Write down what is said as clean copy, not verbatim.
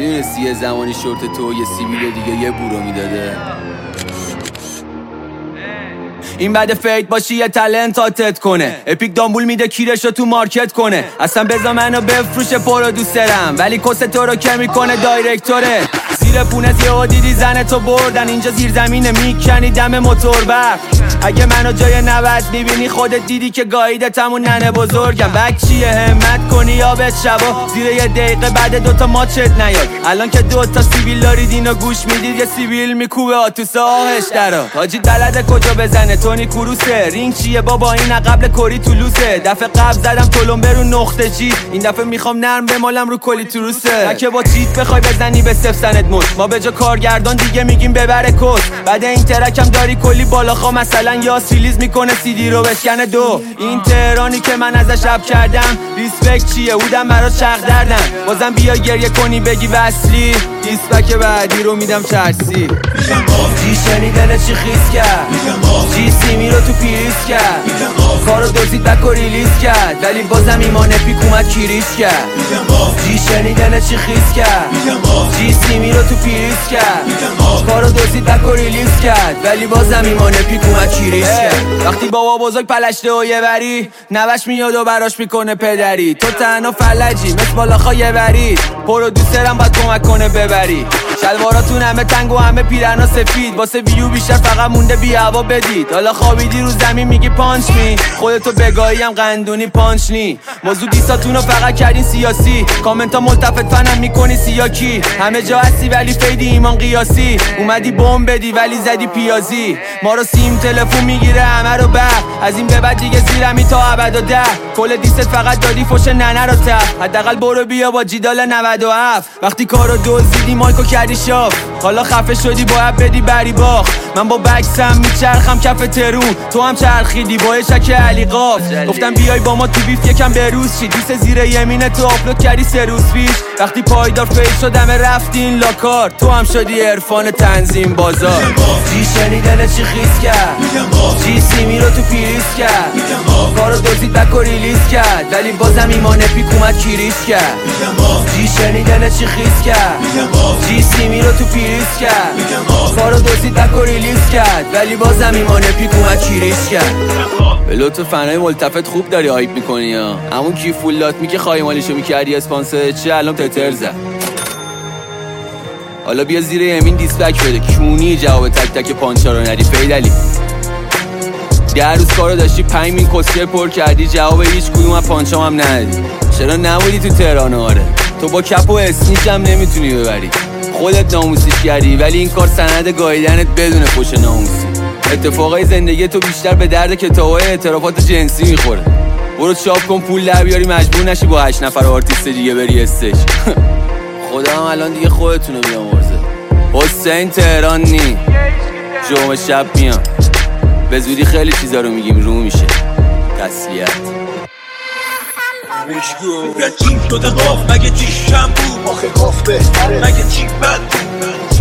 میدونستی یه زمانی شورت تو یه سیبیل دیگه یه بورو میداده؟ این بعد فیت باشی یه تلنت آتت کنه، اپیک دامبول میده کیرشو تو مارکت کنه. اصلا بذار منو بفروشه پرودوسرم، ولی کس تو رو که میکنه دایرکتوره. زیر پونت یهو دیدی زن تو بردن، اینجا زیر زمینه میکنی دم موتور برق. اگه منو جای 90 میبینی خودت دیدی که گاییدتمون ننه بزرگم. بک چیه همت کنی یا به شبا زیر یه دقیقه بعد دوتا ماچت نیاد. الان که دوتا سیبیل دارید اینو گوش میدید یه سیبیل میکوبه آتوسه آهش درا. حاجی بلده کجا بزنه تونی کروسه. رینگ چیه بابا این قبل کری طولوسه. دفعه قبل زدم تلمبه رو نقطه جی، این دفعه میخوام نرم بمالم رو کلی تروسه. نه که با چیت بخوای بزنی به صفر سند مش، ما به جا کارگردان دیگه میگیم ببره کس. بعد این ترکم داری کلی بالاخا مثلا یا سیلیز میکنه سیدی رو بشکنه دو. این تهرانی که من ازش رپ کردم ریسپکت چیه بودم برات شق دردم. بازم بیا گریه کنی بگی وصلی، دیسپک بعدی رو میدم ترسی. جی شنیدن چی خیز کرد، جی سیمی رو تو پیریز کرد. کارو دوزید بک و ریلیز کرد، ولی بازم ایمان اپیک اومد کیریش کرد. جی شنیدن چی خیز کرد، جی سیمی رو تو پیریز کرد. کارو دوزید بک و ریلیز کرد، ولی بازم ایمان اپیک اومد کیریش کرد. وقتی بابا بزرگ پلشته و یه بری نوش میاد و براش میکنه پدری. تو تنها فلجی مثل بالاخا یه بری، پرودوسرم باید کمک کنه ببری. شلواراتون همه تنگ و همه پیرنا سفید، واسه ویو بیشتر فقط مونده بی هوا بدید. حالا خوابیدی رو زمین میگی پانچ می، خودتو بگاهی هم قندونی پانچ نی. موضوع دیساتونو فقط کردین سیاسی، کامنتا ملتفت فنم میکنی سیاکی. همه جا هستی ولی فیدی ایمان قیاسی، اومدی بمب بدی ولی زدی پیازی. ما رو سیم تلفون میگیره همه رو بر، از این به بعد دیگه زیرمی تا ابد و ده. کل دیست فقط دادی فوش ننه رو ته، حداقل برو بیا با جیدال 97. وقتی کارو دزدیدی مایکو کردی شاف، حالا خفه شدی باید بدی بری باخ. من با بکسم میچرخم کف ترون، تو هم چرخیدی با شک علی قاف. گفتم بیای با ما تو بیف یکم بروز چی، دیست زیر یمین تو آپلود کردی 3 روز پیش. وقتی پایدار فیل شدم رفتین لاکار، تو هم شدی عرفان تنظیم بازار. جی شنیدن چی خیز کرد، جی سیمی رو تو پیریز کرد. کارو دوزید بک و ریلیز کرد، ولی بازم ایمان اپیک اومد کیریش کرد. جی شنیدن چی خیز کرد، جی سیمی رو تو پیریز کرد. کارو دوزید بک و ریلیز کرد، ولی بازم ایمان اپیک اومد کیریش کرد. به لطف فنای ملتفت خوب داری هایپ میکنی ها. همون کی فول لات می که خایمالیشو میکردی اسپانسر چی الان تتر زد. حالا بیا زیر یمین دیسپک بده کونی جواب تک تک پانچا رو ندی فیدلی. 10 روز کارو داشتی 5 مین کسکر پر کردی، جواب هیچ کدوم از پانچام هم ندی. چرا نمودی تو تهران؟ آره تو با کپ و اسنیچ هم نمیتونی ببری، خودت ناموسیش کردی ولی این کار سند گاییدنت بدون پوش ناموسی. اتفاقای زندگی تو بیشتر به درد کتابای اعترافات جنسی میخوره. برو چاپ کن پول در بیاری مجبور نشی با 8 نفر آرتیست دیگه بری استش. خدا هم الان دیگه خودتونو بیامرزه. حسین تهران نی جمعه شب میام، به زودی خیلی چیزا رو میگیم رو میشه. تسلیت میگه چی شده قاف، مگه چی شنبو آخه قاف بهتره، مگه چی بد